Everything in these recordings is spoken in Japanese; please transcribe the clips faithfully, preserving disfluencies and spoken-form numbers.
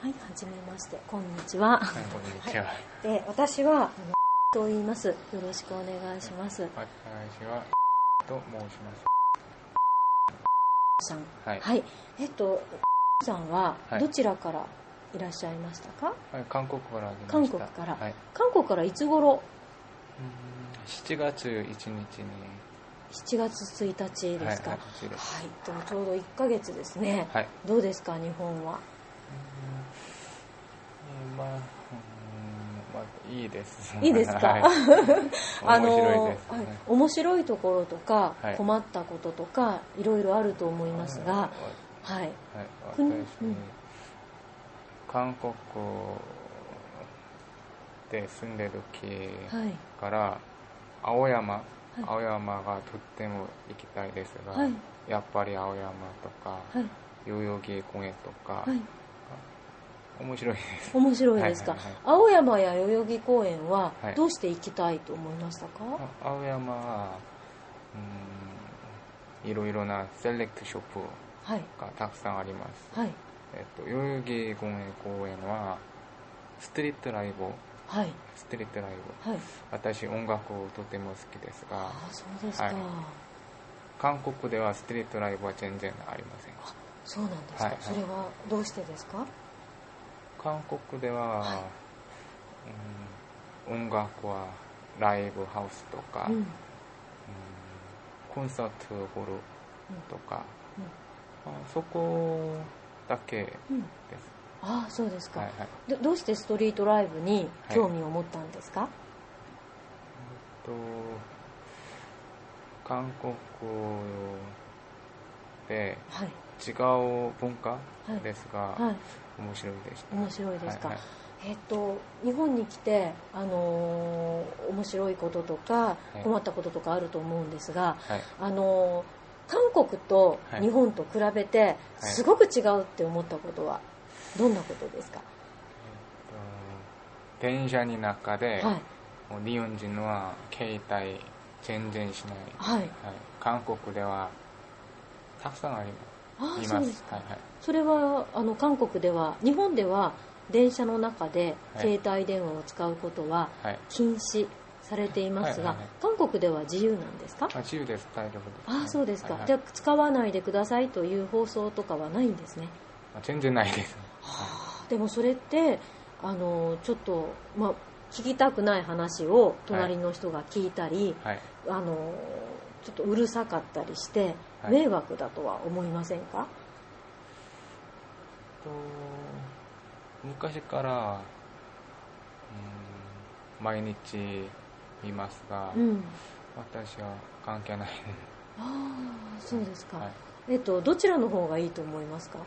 はい、はじめまして、こんにちは。 はい、こんにちは。はい、 で、私はあのと言います。よろしくお願いします。 私はと申します。 さん、 はい。 はい、えっとさんはどちらからいらっしゃいましたか？ はい、韓国から来ました。 韓国から。 はい、 韓国からいつ頃？ しちがついちにちに。 しちがつついたちですか？ はい、 はい、 はい、 でもちょうどいっかげつですね。 はい。 どうですか、日本は？ うん、まあ、うん、まあ、いいです。 いいですか？ はい、 あの面白いです、ね。 はい、面白いところとか、 はい、 困ったこととかいろいろあると思いますが、はい、 はい、私、 うん、 韓国で住んでる時から、はい、青山、はい、青山がとっても行きたいですが、はい、やっぱり青山とか、はい、代々木公園とか、はい、面白いです。面白いですか？ はいはいはい、青山や代々木公園はどうして行きたいと思いましたか？はい、 青山は、うん、いろいろなセレクトショップがたくさんあります。はい、えっと、代々木公園公園はストリートライブ、はい、ストリートライブ、はい、私音楽とても好きですが、 あ、そうですか、はい、 韓国ではストリートライブは全然ありません。 あ、そうなんですか、はいはい、それはどうしてですか？ 韓国では、はい、うん、音楽はライブハウスとか、うんうん、コンサートホールとか、うんうん、そこだけです。うん、 ああ、そうですか、はいはい、ど, どうしてストリートライブに興味を持ったんですか？はい、 えっと韓国で違う文化ですが、はいはい、面白いでした。 面白いですか、はいはい、えっと、日本に来て、あのー、面白いこととか困ったこととかあると思うんですが、はい、あのー、韓国と日本と比べてすごく違うって思ったことはどんなことですか？ えっと、電車の中で、はい、もう日本人は携帯全然しない、はいはい、韓国ではたくさんあります。あ、そうですか、はいはい、 それはあの韓国では、日本では電車の中で携帯電話を使うことは禁止されていますが、はいはいはい、韓国では自由なんですか？ あ、自由です、大丈夫です、ね、 あ、そうですか、はいはい、じゃあ使わないでくださいという放送とかはないんですね？ 全然ないです、 はあ、でもそれってあのちょっと、まあ、聞きたくない話を隣の人が聞いたり、はいはい、あのちょっとうるさかったりして迷惑だとは思いませんか？はい、 と昔から、うん、毎日見ますが、うん、私は関係ない。 ああ、そうですか、はい、えっと、どちらの方がいいと思いますか？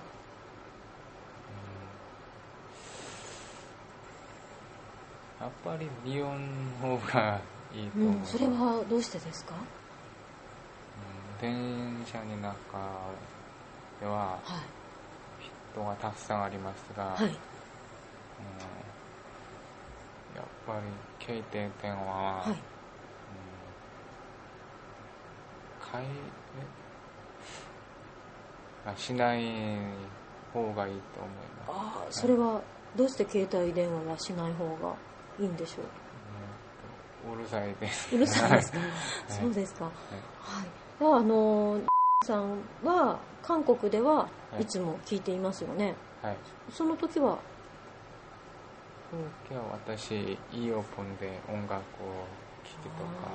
やっぱり日本の方がいいと思います、 うん、それはどうしてですか？ うん、電車の中では人がたくさんありますが、はい、うん、やっぱり携帯電話は、はい、うん、買いしない方がいいと思います。 ああ、それはどうして携帯電話はしない方がいいんでしょう？ うるさいです。 うるさいですか？はい、そうですか。はい。はい、あのさんは韓国ではいつも聞いていますよね。はい。その時は？ その時は私イヤホンで音楽を聴くとか。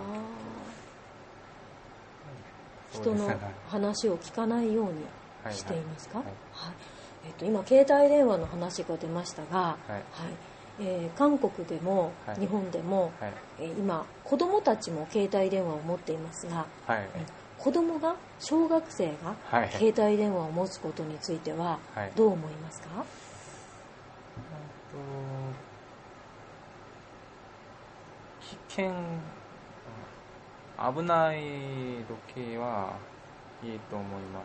人の話を聞かないようにしていますか？はいはいはい、えー、と今携帯電話の話が出ましたが、はいはい、えー、韓国でも日本でも、はい、えー、今子どもたちも携帯電話を持っていますが、はい、子どもが小学生が携帯電話を持つことについてはどう思いますか？はい、 危険、危ない時はいいと思います。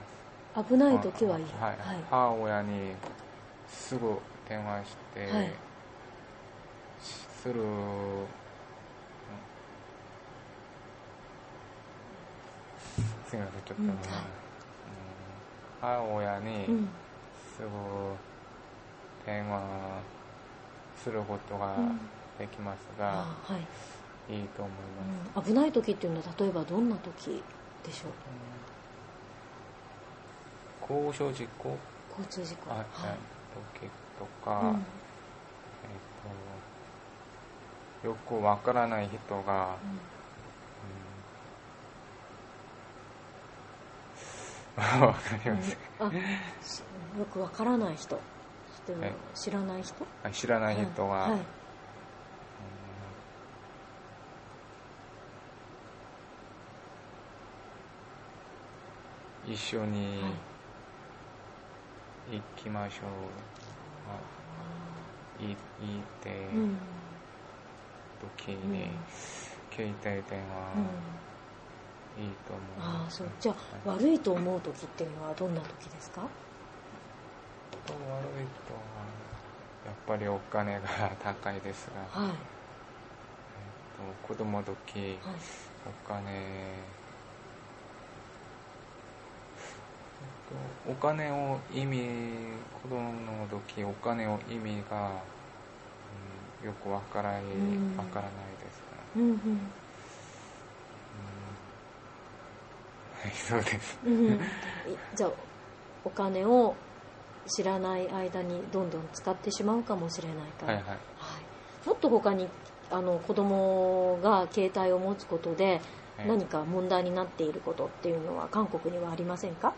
危ない時はいい。 はいはい、母親にすぐ電話して、はい、する、うん、すみません、ちょっと、うん、うん、母親にすぐ電話することができますが、うんはい、いいと思います、 うん、危ない時っていうのは例えばどんな時でしょう、うん、交通事故交通事故、 はいはい、時とか、うんえー、とよくわからない人が、うんうん、わかります、 うん、あよくわからない人知らない人知らない人は、はいはいうん、一緒に行きましょう、はい、言って時に、うん、携帯電話、うん、いいと思う。 ああそうじゃあ、はい、悪いと思う時っていうのはどんな時ですか？ 悪いとはやっぱりお金が高いですが、はいえっと、子供の時、はい、お金、えっと、お金を意味子供の時お金を意味が、うん、よくわからない、わからないですから、うんうんうんはい、そうです、うん、 じゃあお金を知らない間にどんどん使ってしまうかもしれないから、はいはいはい、もっと他にあの子供が携帯を持つことで何か問題になっていることっていうのは韓国にはありませんか？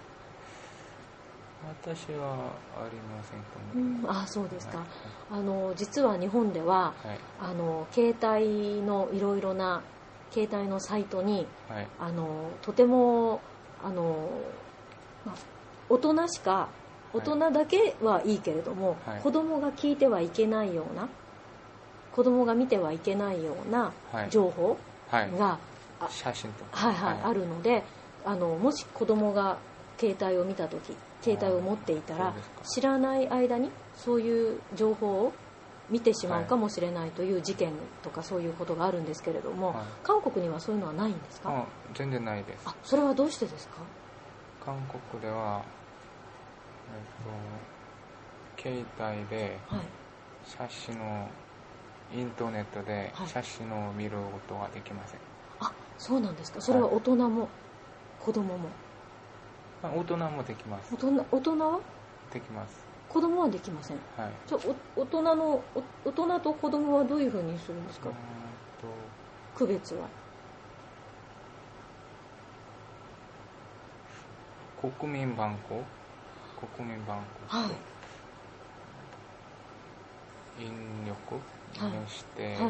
私はありませんと思います、 うん、あそうですか、はい、あの実は日本では、はい、あの携帯のいろいろな携帯のサイトに、はい、あのとてもあの、まあ、大人しか大人だけはいいけれども、はい、子供が聞いてはいけないような子供が見てはいけないような情報が、はいはい、 写真とか、 はいはいはい、あるのであのもし子供が携帯を見た時携帯を持っていたら知らない間にそういう情報を見てしまうかもしれないという事件とかそういうことがあるんですけれども、はい、韓国にはそういうのはないんですか？ あ全然ないです。 あそれはどうしてですか？ 韓国ではえっと、携帯で写真を、インターネットで写真を見ることができません、 はい、あそうなんですか。それは大人も、はい、子供も、 まあ、大人もできます。 大人、大人はできます。 子供はできません、はい、じゃあお大人の大人と子供はどういうふうにするんですか？区別は国民番号国民番号と引力入して、はいはい、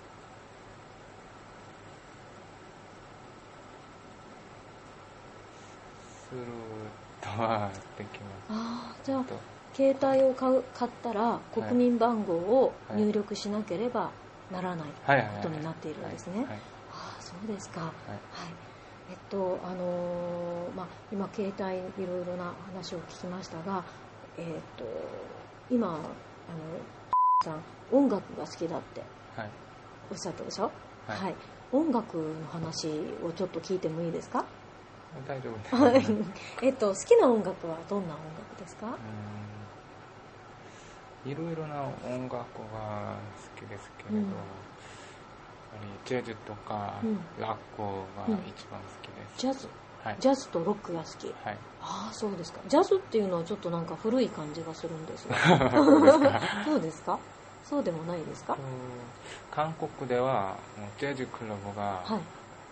するとはできます。 あじゃあ携帯を買う買ったら国民番号を入力しなければならないことになっているんですね。あそうですか、はいはいえっとあのーまあ、今携帯いろいろな話を聞きましたが、えっと今あのさん音楽が好きだっておっしゃったでしょ、はいはい、音楽の話をちょっと聞いてもいいですか？ 大丈夫です、ねえっと好きな音楽はどんな音楽ですか？ うんいろいろな音楽が好きですけれど、うんジャズとか、うん、ラックが一番好きです、 うん、ジャズ、はい、ジャズとロックが好き、はい、ああそうですか。ジャズっていうのはちょっとなんか古い感じがするんですがそうですか？そうでもないですか？ 韓国ではジャズクラブが、はいうん、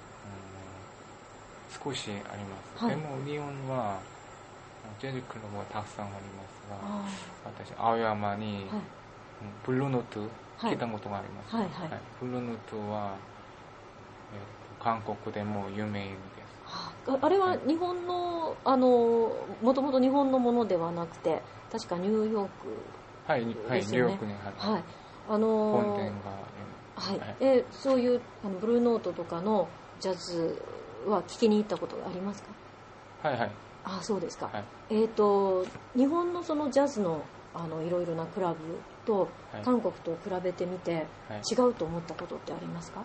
少しあります、はい、でも日本はジャズクラブはたくさんありますが私青山に、はい、ブルーノート聞いたことがあります、はいはいはい、ブルーノートは、えー、と韓国でも有名です。 あ, あれは日本のあのもともと日本のものではなくて確かニューヨークはい、はい、ニューヨークにある、はいあのー、 本店が、 はいはいえそういうあのブルーノートとかのジャズは聞きに行ったことがありますか？はいはいあそうですか、はい、えーと日本のそのジャズのあのいろいろなクラブと韓国と比べてみて、はい、違うと思ったことってありますか？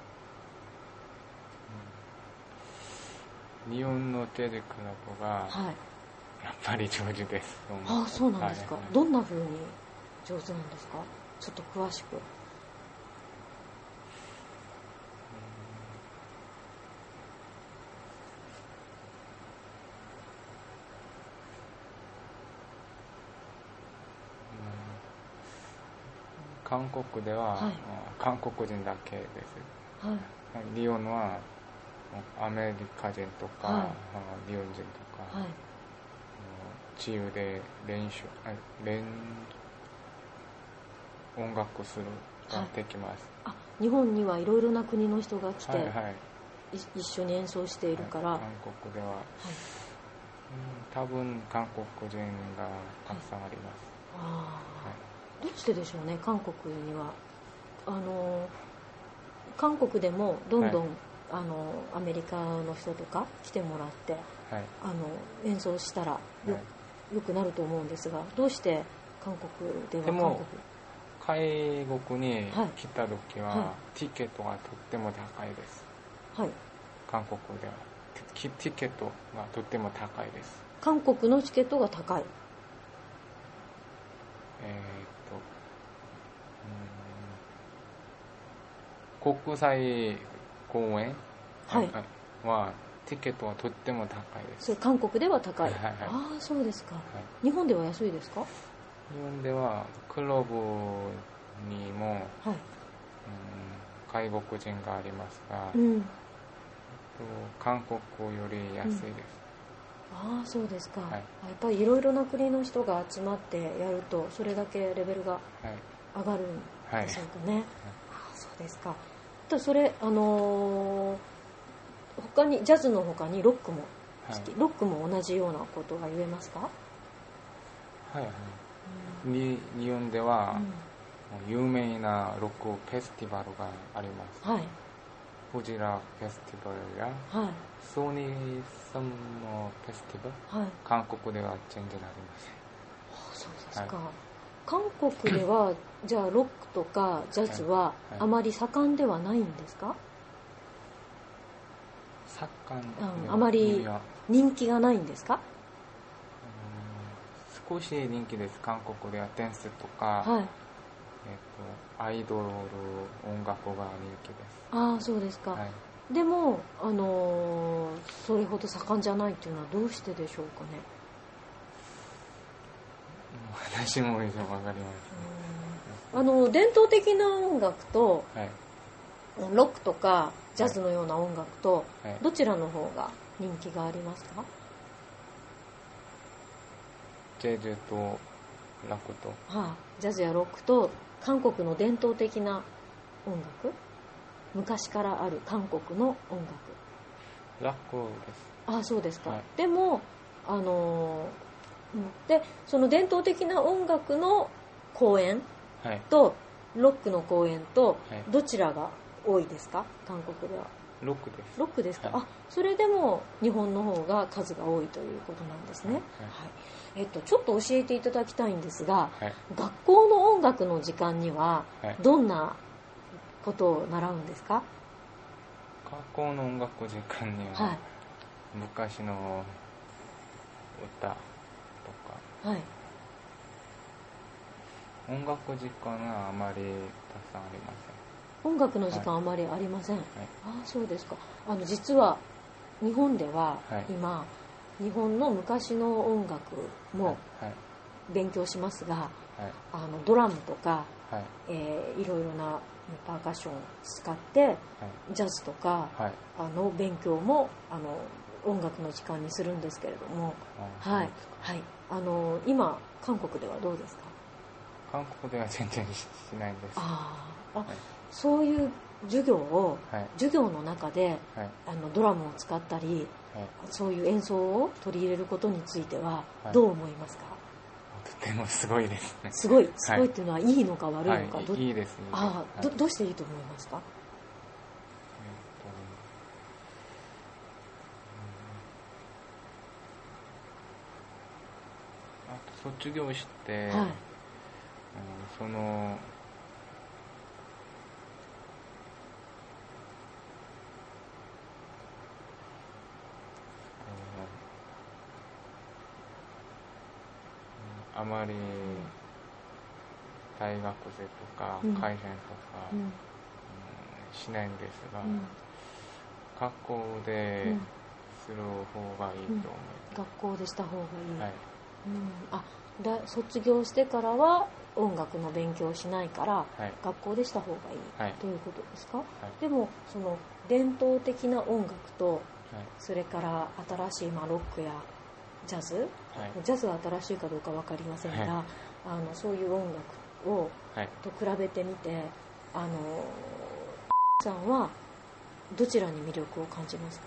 うん、日本のジャズクラブが、はい、やっぱり上手です。 あそうなんですか、はいはい、どんな風に上手なんですか？ちょっと詳しく。 韓国では、はい、韓国人だけです、はい、リオンはアメリカ人とか、はい、日本人とか、はい、自由で練習練音楽するができます、 はい、あ、日本にはいろいろな国の人が来て、はいはい、一緒に演奏しているから、はい、 韓国では、はい、うん、多分韓国人がたくさんあります、 はい、あ、はい、どうしてでしょうね。韓国にはあの韓国でもどんどん、はい、あのアメリカの人とか来てもらって、はい、あの演奏したら よ,、はい、よくなると思うんですが、どうして韓国では。 でも韓国海国に来た時は、はい、ティケットがとっても高いです、はい、韓国ではティケットがとっても高いです。 韓国のチケットが高い。 えー、っと、うん、国際公演、はい、はティケットはとっても高いです。 それ韓国では高い、はいはいはい、ああ、そうですか、はい、日本では安いですか？ 日本ではクラブにも、はい、うん、外国人がありますが、うん、韓国より安いです、うん、 ああ、そうですか、はい、やっぱりいろいろな国の人が集まってやるとそれだけレベルが上がるんでしょうかね、はいはい、ああ、そうですか。とそれ、あのー、他にジャズの他にロックも、はい、ロックも同じようなことが言えますか？ はいはい、うん、日本では、うん、有名なロックフェスティバルがあります、はい、フジラフェスティバルや、はい、ソニーサムのフェスティバル、はい、韓国では全然ありません。 ああ、そうですか、はい、韓国ではじゃあロックとかジャズはあまり盛んではないんですか？ 盛ん、 うん、あまり人気がないんですか？ 少し人気です。韓国ではダンスとか、はい、えーと、アイドル音楽が人気です。 ああ、そうですか、はい、でも、あのー、それほど盛んじゃないっていうのはどうしてでしょうかね？ 私もよくわかります、 あの伝統的な音楽と、はい、ロックとかジャズのような音楽と、はい、どちらの方が人気がありますか？ ジャズとロックと、 はあ、ジャズやロックと韓国の伝統的な音楽、昔からある韓国の音楽。 ロックです。 ああ、そうですか、はい、でもあのでその伝統的な音楽の公演と、はい、ロックの公演と、はい、どちらが多いですか？韓国では。 ロックです。 ロックですか、はい、あ、それでも日本の方が数が多いということなんですね、はいはい、えっと、ちょっと教えていただきたいんですが、はい、学校の音楽の時間にはどんなことを習うんですか？ 学校の音楽時間には、はい、昔の歌とか、はい、音楽時間はあまりたくさんありません。 音楽の時間あまりありません、はい、ああ、そうですか。あの実は日本では今、はい、日本の昔の音楽も勉強しますが、はい、あのドラムとか、はい、えー、いろいろなパーカッションを使って、はい、ジャズとか、はい、あの勉強もあの音楽の時間にするんですけれども、はいはい、あの今韓国ではどうですか？ 韓国では全然しないんです。 ああ、はい、そういう授業を、はい、授業の中で、はい、あのドラムを使ったり、はい、そういう演奏を取り入れることについてはどう思いますか？はい、 とてもすごいですね。 すごい、すごいっていうのはいいのか悪いのか、 はい、 どいいですね。 ああ、はい、ど, どうしていいと思いますか？ 卒業して、はい、うん、そのあまり大学生とか会社員とか、うんうん、しないんですが、うん、学校でする方がいいと思います、 うん、学校でした方がいい、 はい、 うん、あだ卒業してからは音楽の勉強をしないから、はい、学校でした方がいい、はい、ということですか、はい、でもその伝統的な音楽と、はい、それから新しい、まあ、ロックやジャズ、はい、ジャズは新しいかどうか分かりませんが、はい、あのそういう音楽を、はい、と比べてみてあのさんはどちらに魅力を感じますか？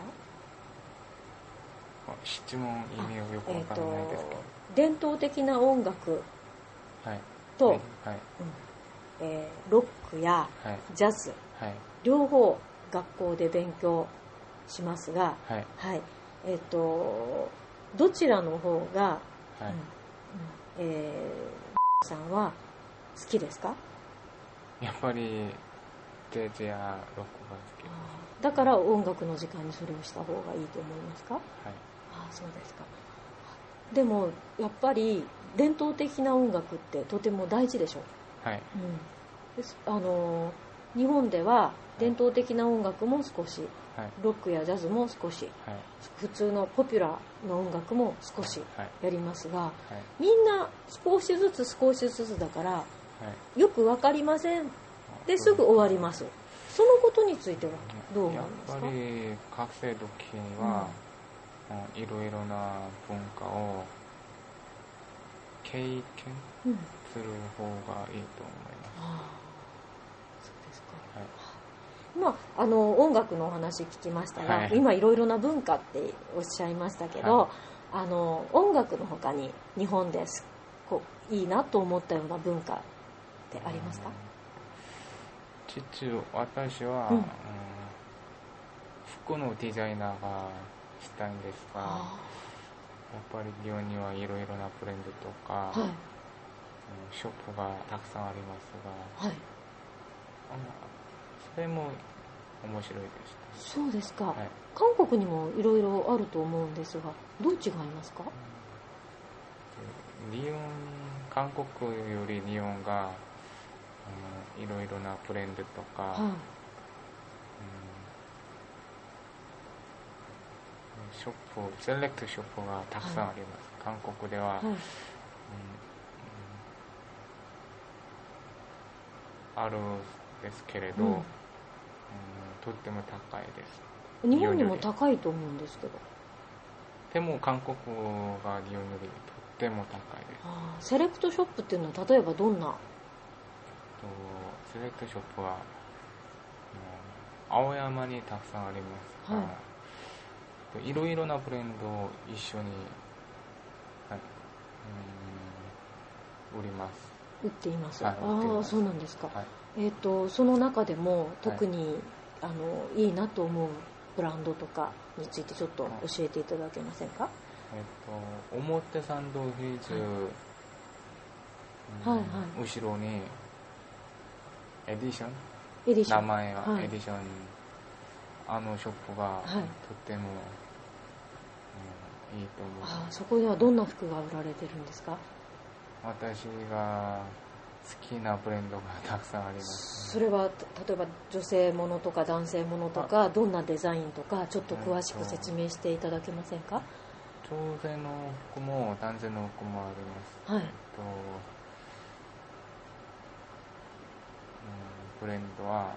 質問意味をよくわからないですけど、 えー、伝統的な音楽と、はいはい、うんえー、ロックやジャズ、はい、両方学校で勉強しますが、はいはいえー、とどちらの方が、はいうんえー、さんは好きですか？ やっぱりジャズやロックが好きです。 だから音楽の時間にそれをした方がいいと思いますか？はい。ああ、そうですか。でもやっぱり伝統的な音楽ってとても大事でしょ。はい。うん、ですあの日本では伝統的な音楽も少し、はい、ロックやジャズも少し、はい、普通のポピュラーの音楽も少しやりますが、はいはい、みんな少しずつ少しずつだから、はい、よくわかりませんですぐ終わります。そのことについてはどう思いますか？ やっぱり学生時には、うん、いろいろな文化を経験する方がいいと思います。うん、ああ、 そうですか。はい、まあ、あの音楽のお話聞きましたが、はい、今いろいろな文化っておっしゃいましたけど、はい、あの音楽の他に日本ですこういいなと思ったような文化ってありますか？ 実は私は、うんうん、服のデザイナーがしたいんですが、やっぱり日本にはいろいろなブランドとか、はい、ショップがたくさんありますが、はい、それも面白いです。 そうですか、はい、韓国にもいろいろあると思うんですが、どう違いますか？ 日本、韓国より日本がいろいろなブランドとか、はい、うん、ショップ、セレクトショップがたくさんあります。はい、韓国では、はい、うんうん、あるんですけれど、うんうん、とっても高いです。 日本にも高いと思うんですけど。 でも韓国が日本よりとっても高いです。 あ、セレクトショップっていうのは例えばどんな？ セレクトショップは、うん、青山にたくさんありますが、はい、いろいろなブランドを一緒に、はい、うん、売ります。 売っています。はい、ああ、そうなんですか。はい、えっとその中でも特に、はい、あのいいなと思うブランドとかについてちょっと教えていただけませんか？はい、 えっと表参道ヒルズ、はい、うん、はいはい、後ろにエディション、エディション、名前はエディション、はい、あのショップが、はい、とっても、うん、いいと思う。 あ、そこではどんな服が売られてるんですか？ 私が好きなブランドがたくさんあります、 ね。それは例えば女性ものとか男性ものとかどんなデザインとかちょっと詳しく説明していただけませんか？ 女性の服も男性の服もあります。はい、えっとブレンドは、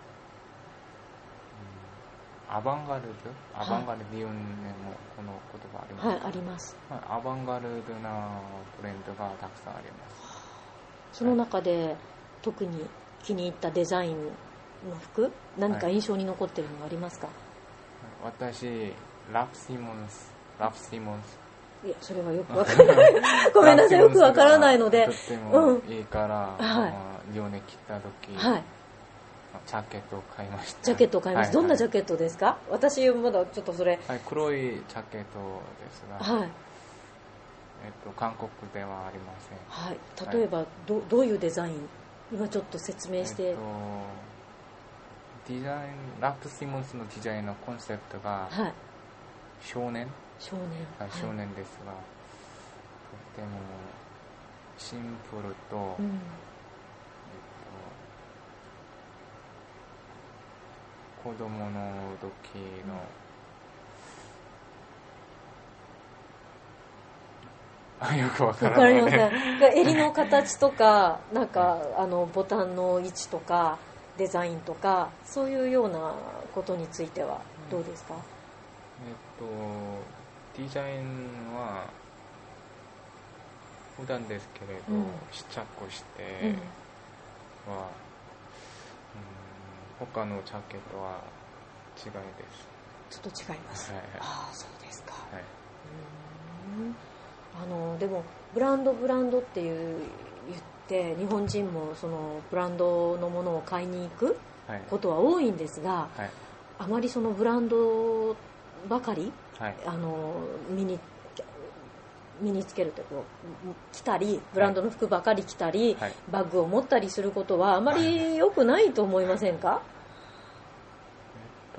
うん、アバンガルド、アバンガルド、日本にもこの言葉あります。 はい、あります。 はい、アバンガルドなブレンドがたくさんあります。 その中で、はい、特に気に入ったデザインの服、何か印象に残っているのがありますか？ はい、私、ラフ・シモンス、ラフ・シモンス。 いや、それはよくわからない。ごめんなさい、よくわからないので。 とってもいいから、うん、はい、日本に来た時、はい、ジャケットを買いました。 ジャケットを買いました。はいはい、どんなジャケットですか？私まだちょっとそれ、 はい、黒いジャケットですが、はい、えっと、韓国ではありません。 はい、例えば、はい、ど, どういうデザイン、今ちょっと説明して、えっと、 デザイン、ラフ・シモンスのデザインのコンセプトが、はい、少年、 少年、 はい、少年ですが、はい、とてもシンプルと、うん、 子供の時の、うん、あ、よくわからない。わかりません。襟の形とか、なんか、あの、ボタンの位置とか、デザインとか、そういうようなことについてはどうですか？ えっと、デザインは、普段ですけれど、うん、試着しては、うん、他のジャケットは違いです。 ちょっと違います。はい、ああ、そうですか。はい、うーん、あのでもブランドブランドっていう言って日本人もそのブランドのものを買いに行くことは多いんですが、はい、あまりそのブランドばかり、はい、あの身に身につけるとこう着たりブランドの服ばかり着たり、はい、バッグを持ったりすることはあまり良くないと思いませんか？ えっ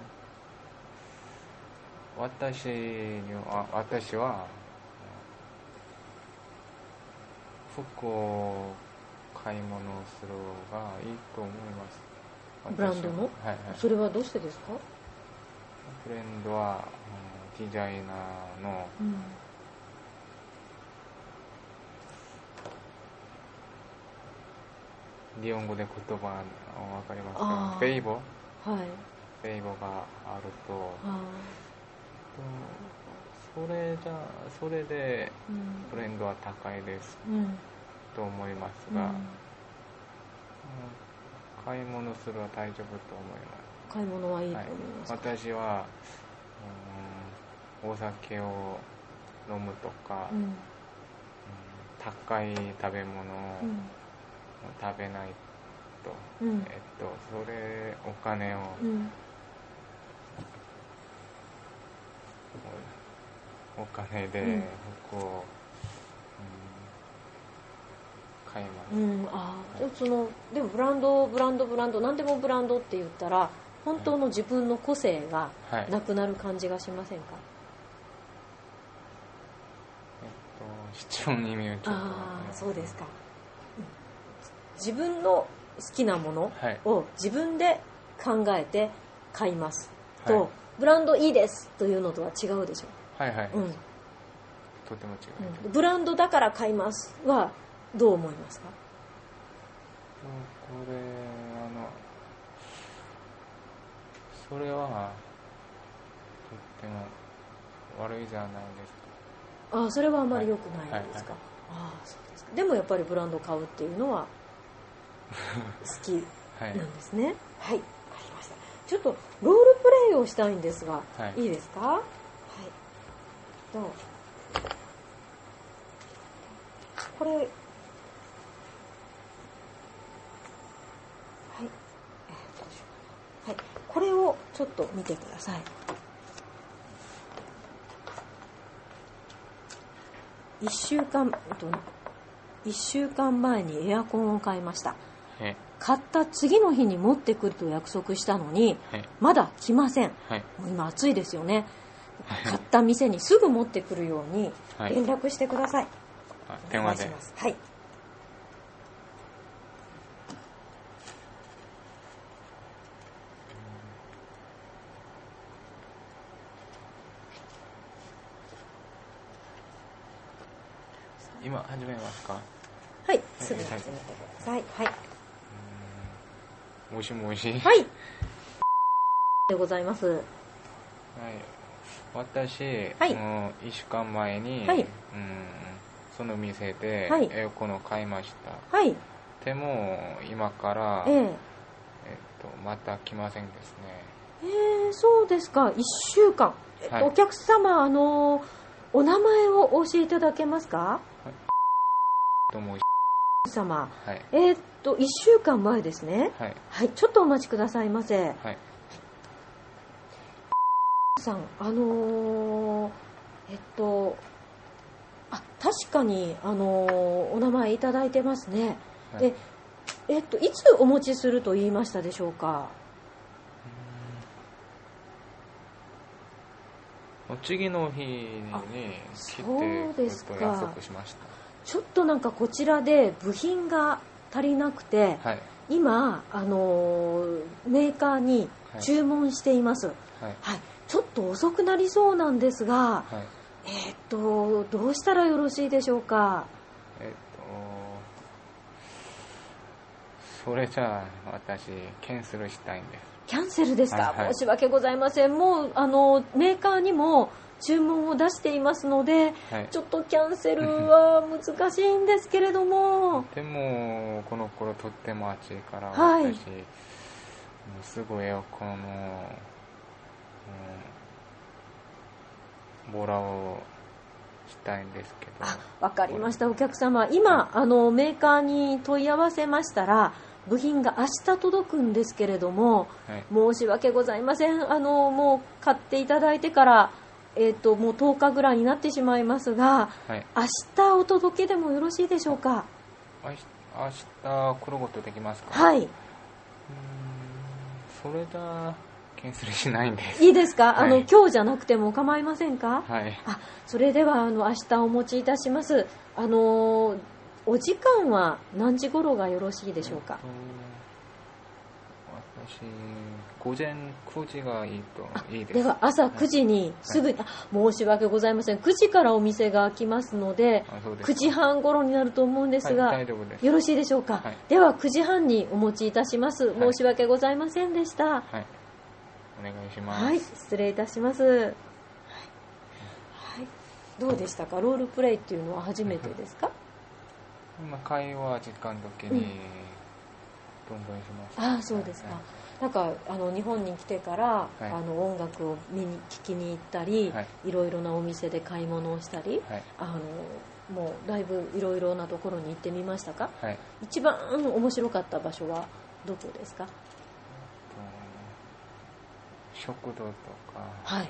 と私には私は服を買い物するのがいいと思います。 ブランドの、はいはい、それはどうしてですか？ ブレンドは、うん、デザイナーの、うん、日本語で言葉わかりますか？フェイボ、はい、フェイボがあると、それじゃそれでブレンドは高いです、うん、と思いますが、うん、買い物するは大丈夫と思います。 買い物はいいと思いますか？ はい、私は、うん、お酒を飲むとか、うんうん、高い食べ物を食べないと、うん、えっとそれお金を、うん、お金で服を、うん、買います。うん、 あ、はい、そのでもブランドブランドブランド何でもブランドって言ったら本当の自分の個性がなくなる感じがしませんか？はい、 えっと質問に見ると、 ああ、そうですか。自分の好きなものを自分で考えて買いますと、はい、ブランドいいですというのとは違うでしょう。 はいはい、うん、とても違う、 うん、ブランドだから買いますはどう思いますか？これあのそれはとっても悪いじゃないですか？ああ、それはあまり良くないですか？はいはいはい、ああ、そうですか。でもやっぱりブランドを買うっていうのは好きなんですね。はい、はい、わかりました。ちょっとロールプレイをしたいんですが、はい、いいですか？はい。どう？これ、はい、えー、どうしようかな。はい、これをちょっと見てください。いっしゅうかん、いっしゅうかんまえにエアコンを買いました。買った次の日に持ってくると約束したのに、まだ来ません。はい、もう今暑いですよね。買った店にすぐ持ってくるように連絡してください。 はい、電話で。 はい。 今始めますか？ はい、すぐ始めてください。はい。 もしもし。 はい。でございます。はい。 私、はい、もういっしゅうかんまえに、はい、うん、その店でエアコンを買いました。はい。でも今から、えー、えっとまた来ませんですね。 えー、そうですか。いっしゅうかん。えっとはい、お客様、あのお名前をお教えいただけますか？はい、 どうも。 様、はい、えー、っといっしゅうかんまえですね。はい、はい、ちょっとお待ちくださいませ。はい、さん、あのー、えっとあ、確かにあのー、お名前いただいてますね。はい、で、えっといつお持ちすると言いましたでしょうか？ 次の日に来てくると約束しました。 ちょっとなんかこちらで部品が足りなくて、はい、今あのメーカーに注文しています、はいはい、ちょっと遅くなりそうなんですが、はい、えー、っとどうしたらよろしいでしょうか。 えー、っとそれじゃあ私キャンセルしたいんです。 キャンセルですか、 はいはい、 申し訳ございません。もうあのメーカーにも注文を出していますので、はい、ちょっとキャンセルは難しいんですけれどもでもこの頃とっても暑いから私、はい、すぐエアコンの、うん、ボラをしたいんですけど。 あ、わかりました。お客様今、はい、あのメーカーに問い合わせましたら部品が明日届くんですけれども、はい、申し訳ございません。あのもう買っていただいてからえー、ともうとおかぐらいになってしまいますが、はい、明日お届けでもよろしいでしょうか。 明日、明日来ることできますか。 はい。うーん、 それだキャンセルしないんです。 いいですか、はい、あの今日じゃなくても構いませんか。 はい。 あ、それではあの明日お持ちいたします。あのお時間は何時頃がよろしいでしょうか。えー、私午前くじがいいといいです。 では朝くじにすぐ、はい、申し訳ございません。くじからお店が開きますので、くじはん頃になると思うんですが、はい、大丈夫です。よろしいでしょうか。はい、ではくじはんにお持ちいたします。申し訳ございませんでした。はい、 お願いします。 はい、失礼いたします。はいはい、どうでしたか。ロールプレイっていうのは初めてですか。 まあ、会話時間時に、うん、どんどんしました。 ああ、そうですか。はい、なんかあの日本に来てから、はい、あの音楽を見に聞きに行ったり、はい、いろいろなお店で買い物をしたり、はい、あのもうだいぶいろいろなところに行ってみましたか。はい、一番面白かった場所はどこですか。 食堂とか、 はい、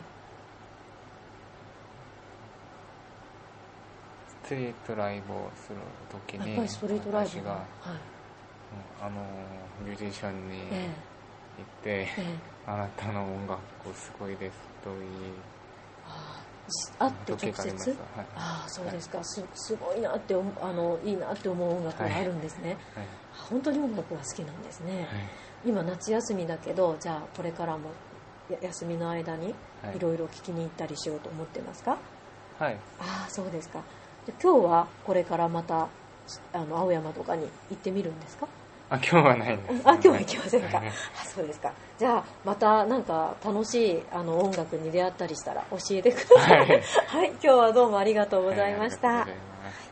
ストリートライブをするときに、 やっぱりストリートライブ私が、はい、あのミュージシャンに、ええ行って、ええ、あなたの音楽すごいですと言い、 ああって直接、はい、ああそうですか、はい、す, すごいなってあのいいなって思う音楽があるんですね、はいはい、本当に音楽が好きなんですね、はい、今夏休みだけど、じゃあこれからも休みの間にいろいろ聞きに行ったりしようと思ってますか。 はい。 ああそうですか。で今日はこれからまたあの青山とかに行ってみるんですか。 あ、今日はないんです。 あ、今日は行きませんか。あ、そうですか。じゃあまたなんか楽しいあの音楽に出会ったりしたら教えてください。はい、はい、今日はどうもありがとうございました。はい、ありがとうございます。